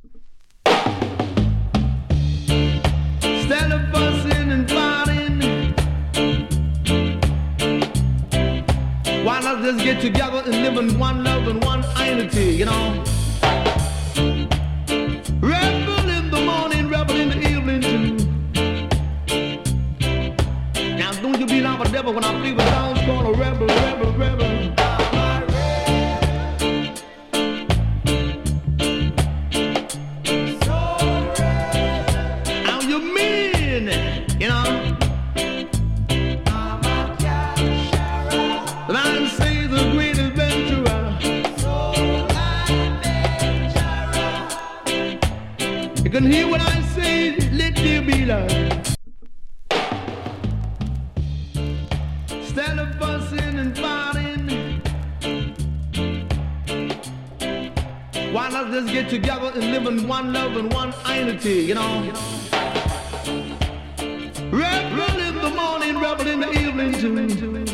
Instead of fussing and fighting, why not just get together and live in one love and one unity, you know? Rebel in the morning, rebel in the evening too. Now don't you be like a devil when I play with sounds called a rebel, rebel, rebel. How you mean, you know? The man says the great adventurer. You can hear what I say, let there be love. Instead of fussing and fighting, why not just get together and live in one love and one unity, you know? Rebel in the morning, rebel in the evening too.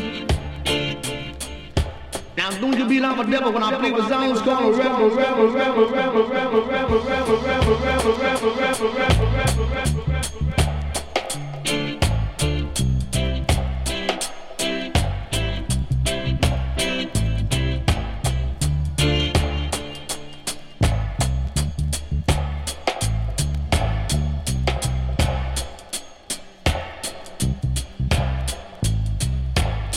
Now don't you be like a devil when I play with sounds called a rebel, rebel, rebel, rebel, rebel, rebel, rebel, rebel, rebel, rebel, rebel, rebel, rebel, rebel.